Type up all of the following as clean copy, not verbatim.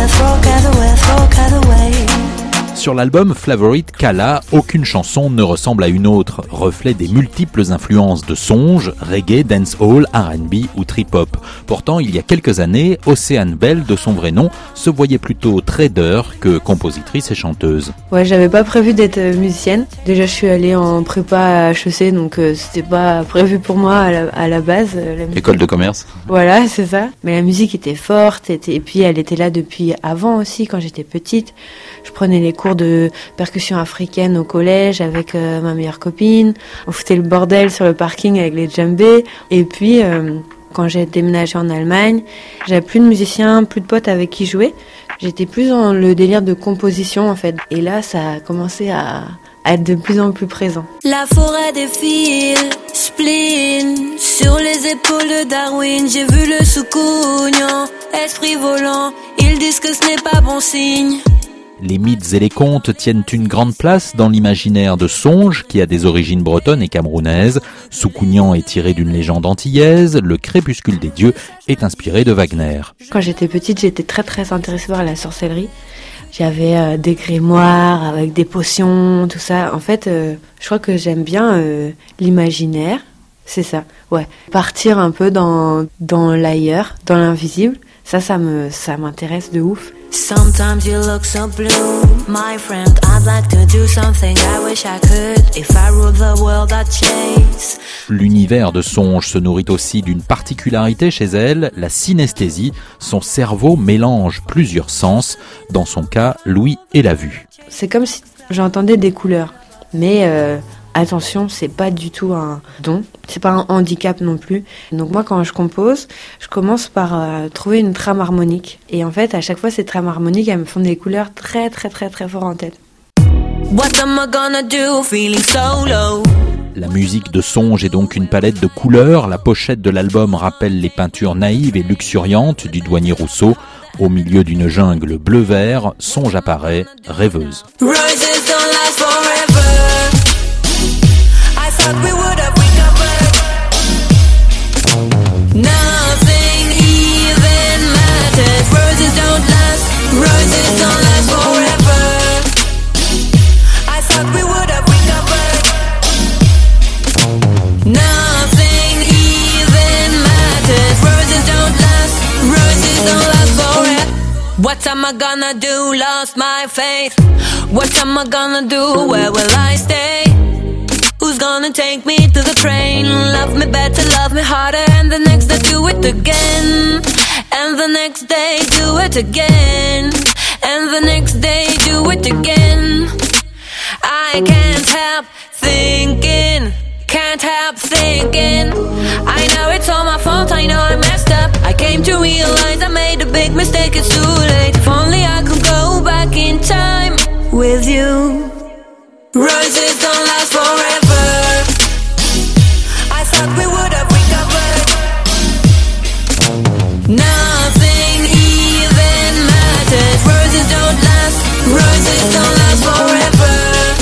Sur l'album Flavor It, Kala, aucune chanson ne ressemble à une autre, reflet des multiples influences de songe, reggae, dancehall, R&B ou trip-hop. Pourtant, il y a quelques années, Océane Bell, de son vrai nom, se voyait plutôt trader que compositrice et chanteuse. Ouais, j'avais pas prévu d'être musicienne. Déjà, je suis allée en prépa à HEC, donc c'était pas prévu pour moi à la base. École de commerce. Voilà, c'est ça. Mais la musique était forte, et puis elle était là depuis avant aussi, quand j'étais petite. Je prenais les cours de percussion africaine au collège avec ma meilleure copine. On foutait le bordel sur le parking avec les djembés. Et puis, quand j'ai déménagé en Allemagne, j'avais plus de musiciens, plus de potes avec qui jouer. J'étais plus dans le délire de composition, en fait. Et là, ça a commencé à être de plus en plus présent. La forêt défile, spleen, sur les épaules de Darwin, j'ai vu le soukounian, esprit volant, ils disent que ce n'est pas bon signe. Les mythes et les contes tiennent une grande place dans l'imaginaire de Songe, qui a des origines bretonnes et camerounaises. Soukounian est tiré d'une légende antillaise, le crépuscule des dieux est inspiré de Wagner. Quand j'étais petite, j'étais très très intéressée par la sorcellerie. J'avais des grimoires avec des potions, tout ça. En fait, je crois que j'aime bien l'imaginaire, c'est ça. Ouais, partir un peu dans l'ailleurs, dans l'invisible. Ça m'intéresse de ouf. Sometimes you look so blue, my friend. I'd like to do something I wish I could. If I ruled the world, I'd chase. L'univers de Songe se nourrit aussi d'une particularité chez elle, la synesthésie. Son cerveau mélange plusieurs sens, dans son cas, l'ouïe et la vue. C'est comme si j'entendais des couleurs, mais attention, c'est pas du tout un don, c'est pas un handicap non plus. Donc moi, quand je compose, je commence par trouver une trame harmonique. Et en fait, à chaque fois, ces trames harmoniques, elles me font des couleurs très très très très fort en tête. What am I gonna do, feeling so low? La musique de Songe est donc une palette de couleurs. La pochette de l'album rappelle les peintures naïves et luxuriantes du douanier Rousseau. Au milieu d'une jungle bleu-vert, Songe apparaît, rêveuse. Roses don't last forever. I thought we would have recovered. Nothing even matters. Roses don't last. Roses don't last forever. I thought we would have recovered. Nothing even matters. Roses don't last. Roses don't last forever. What am I gonna do? Lost my faith. What am I gonna do? Where will I stay? Who's gonna take me to the train? Love me better, love me harder, and the next day do it again. And the next day do it again. And the next day do it again. I can't help thinking. Can't help thinking. I know it's all my fault, I know I messed up. I came to realize I made a big mistake, it's too late. If only I could go back in time with you. Roses don't last forever. I thought we would have recovered. Nothing even matters. Roses don't last. Roses don't last forever.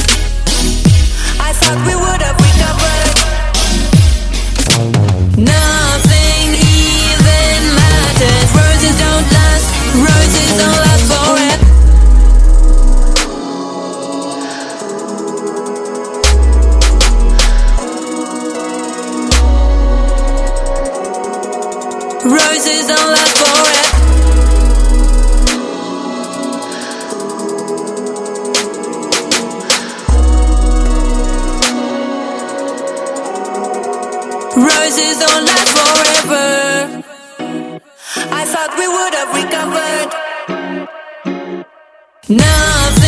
I thought we would have recovered. Nothing even matters. Roses don't last. Roses don't last forever. Roses don't last forever. Roses don't last forever. I thought we would have recovered. Nothing